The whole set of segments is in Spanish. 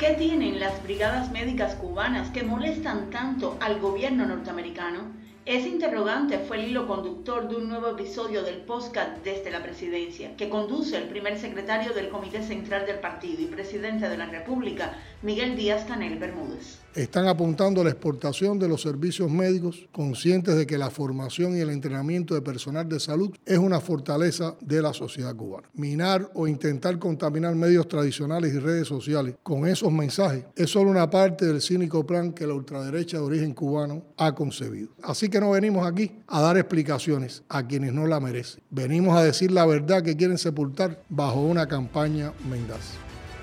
¿Qué tienen las brigadas médicas cubanas que molestan tanto al gobierno norteamericano? Ese interrogante fue el hilo conductor de un nuevo episodio del podcast Desde la Presidencia, que conduce el primer secretario del Comité Central del Partido y presidente de la República, Miguel Díaz-Canel Bermúdez. Están apuntando a la exportación de los servicios médicos, conscientes de que la formación y el entrenamiento de personal de salud es una fortaleza de la sociedad cubana. Minar o intentar contaminar medios tradicionales y redes sociales con esos mensajes es solo una parte del cínico plan que la ultraderecha de origen cubano ha concebido. Así que no venimos aquí a dar explicaciones a quienes no la merecen. Venimos a decir la verdad que quieren sepultar bajo una campaña mendaz.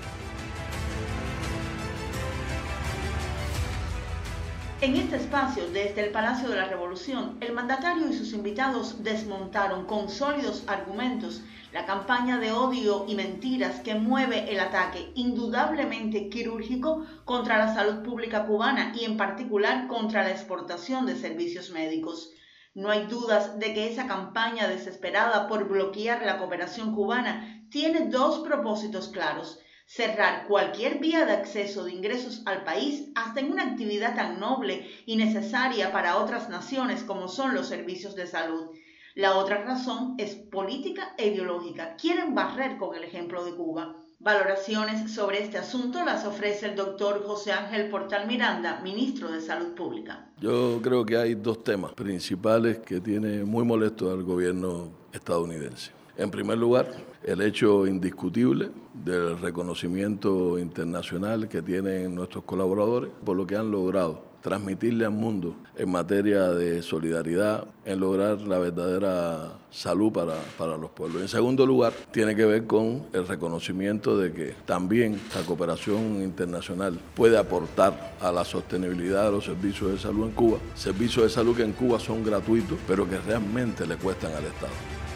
En este espacio, desde el Palacio de la Revolución, el mandatario y sus invitados desmontaron con sólidos argumentos la campaña de odio y mentiras que mueve el ataque indudablemente quirúrgico contra la salud pública cubana y en particular contra la exportación de servicios médicos. No hay dudas de que esa campaña desesperada por bloquear la cooperación cubana tiene dos propósitos claros: cerrar cualquier vía de acceso de ingresos al país, hasta en una actividad tan noble y necesaria para otras naciones como son los servicios de salud. La otra razón es política e ideológica. Quieren barrer con el ejemplo de Cuba. Valoraciones sobre este asunto las ofrece el doctor José Ángel Portal Miranda, ministro de Salud Pública. Yo creo que hay dos temas principales que tiene muy molesto al gobierno estadounidense. En primer lugar, el hecho indiscutible del reconocimiento internacional que tienen nuestros colaboradores por lo que han logrado transmitirle al mundo en materia de solidaridad, en lograr la verdadera salud para los pueblos. En segundo lugar, tiene que ver con el reconocimiento de que también la cooperación internacional puede aportar a la sostenibilidad de los servicios de salud en Cuba, servicios de salud que en Cuba son gratuitos, pero que realmente le cuestan al Estado.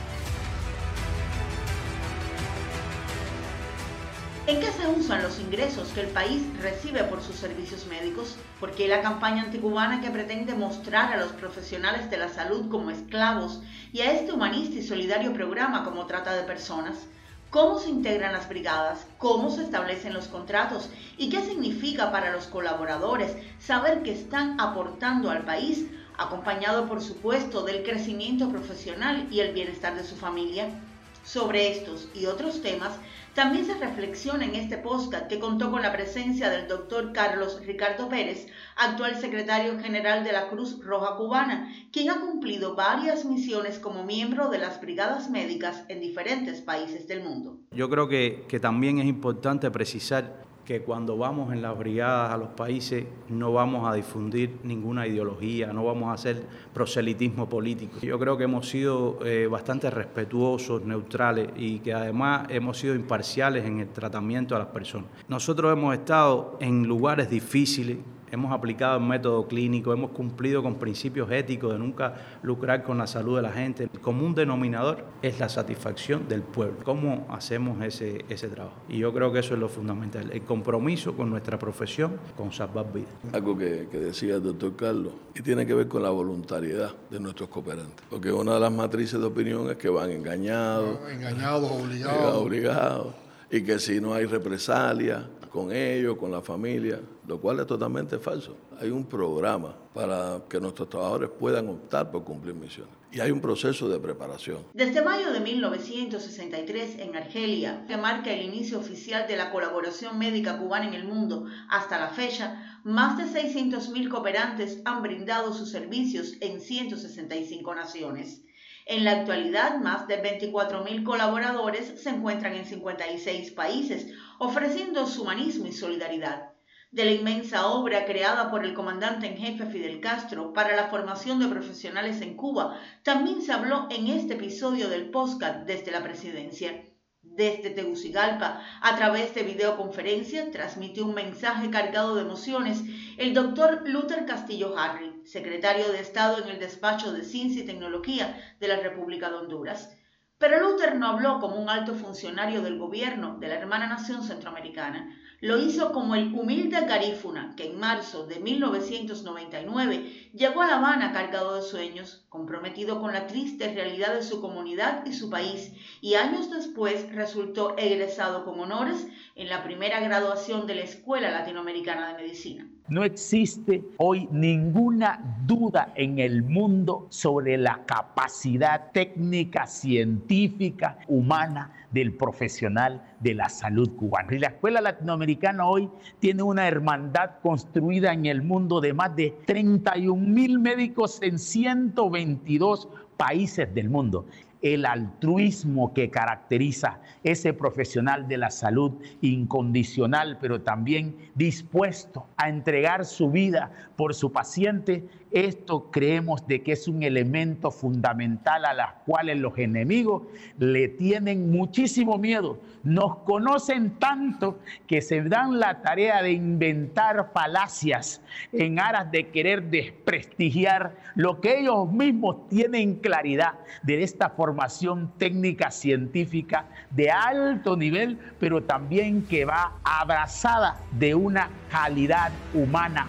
¿En qué se usan los ingresos que el país recibe por sus servicios médicos? ¿Por qué la campaña anticubana que pretende mostrar a los profesionales de la salud como esclavos y a este humanista y solidario programa como trata de personas? ¿Cómo se integran las brigadas? ¿Cómo se establecen los contratos? ¿Y qué significa para los colaboradores saber que están aportando al país, acompañado por supuesto del crecimiento profesional y el bienestar de su familia? Sobre estos y otros temas también se reflexiona en este podcast, que contó con la presencia del doctor Carlos Ricardo Pérez, actual secretario general de la Cruz Roja Cubana, quien ha cumplido varias misiones como miembro de las brigadas médicas en diferentes países del mundo. Yo creo que también es importante precisar que cuando vamos en las brigadas a los países no vamos a difundir ninguna ideología, no vamos a hacer proselitismo político. Yo creo que hemos sido bastante respetuosos, neutrales y que además hemos sido imparciales en el tratamiento a las personas. Nosotros hemos estado en lugares difíciles, hemos aplicado el método clínico, hemos cumplido con principios éticos de nunca lucrar con la salud de la gente. El común denominador es la satisfacción del pueblo. ¿Cómo hacemos ese trabajo? Y yo creo que eso es lo fundamental, el compromiso con nuestra profesión, con salvar vidas. Algo que decía el doctor Carlos, y tiene que ver con la voluntariedad de nuestros cooperantes. Porque una de las matrices de opinión es que van engañados, obligados, y que si no hay represalia con ellos, con la familia, lo cual es totalmente falso. Hay un programa para que nuestros trabajadores puedan optar por cumplir misiones. Y hay un proceso de preparación. Desde mayo de 1963 en Argelia, que marca el inicio oficial de la colaboración médica cubana en el mundo, hasta la fecha, más de 600.000 cooperantes han brindado sus servicios en 165 naciones. En la actualidad, más de 24.000 colaboradores se encuentran en 56 países, ofreciendo su humanismo y solidaridad. De la inmensa obra creada por el comandante en jefe Fidel Castro para la formación de profesionales en Cuba, también se habló en este episodio del podcast Desde la Presidencia. Desde Tegucigalpa, a través de videoconferencia, transmitió un mensaje cargado de emociones el doctor Luther Castillo Harry, secretario de Estado en el Despacho de Ciencia y Tecnología de la República de Honduras. Pero Luther no habló como un alto funcionario del gobierno de la hermana nación centroamericana. Lo hizo como el humilde garífuna que en marzo de 1999 llegó a La Habana cargado de sueños, comprometido con la triste realidad de su comunidad y su país, y años después resultó egresado con honores en la primera graduación de la Escuela Latinoamericana de Medicina. No existe hoy ninguna duda en el mundo sobre la capacidad técnica, científica, humana del profesional de la salud cubana. Y la Escuela Latinoamericana hoy tiene una hermandad construida en el mundo de más de 31,000 médicos en 122 países del mundo. El altruismo que caracteriza ese profesional de la salud, incondicional, pero también dispuesto a entregar su vida por su paciente, esto creemos de que es un elemento fundamental a las cuales los enemigos le tienen muchísimo miedo. Nos conocen tanto que se dan la tarea de inventar falacias en aras de querer desprestigiar lo que ellos mismos tienen claridad de esta formación técnica científica de alto nivel, pero también que va abrazada de una calidad humana.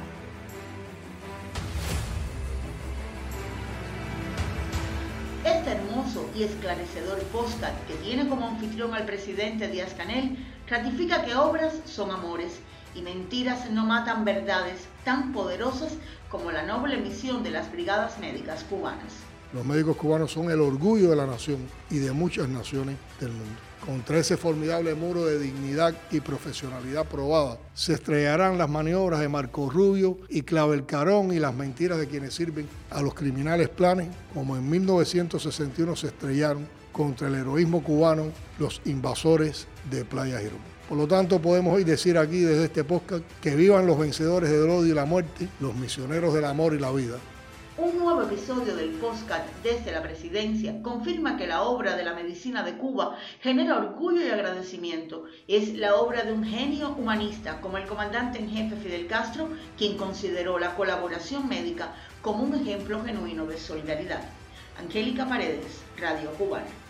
Este hermoso y esclarecedor podcast que tiene como anfitrión al presidente Díaz-Canel ratifica que obras son amores y mentiras no matan verdades tan poderosas como la noble misión de las brigadas médicas cubanas. Los médicos cubanos son el orgullo de la nación y de muchas naciones del mundo. Contra ese formidable muro de dignidad y profesionalidad probada, se estrellarán las maniobras de Marco Rubio y Clavel Carón y las mentiras de quienes sirven a los criminales planes, como en 1961 se estrellaron contra el heroísmo cubano los invasores de Playa Girón. Por lo tanto, podemos hoy decir aquí desde este podcast que vivan los vencedores del odio y la muerte, los misioneros del amor y la vida. Un nuevo episodio del podcast desde la presidencia confirma que la obra de la medicina de Cuba genera orgullo y agradecimiento. Es la obra de un genio humanista como el comandante en jefe Fidel Castro, quien consideró la colaboración médica como un ejemplo genuino de solidaridad. Angélica Paredes, Radio Cubana.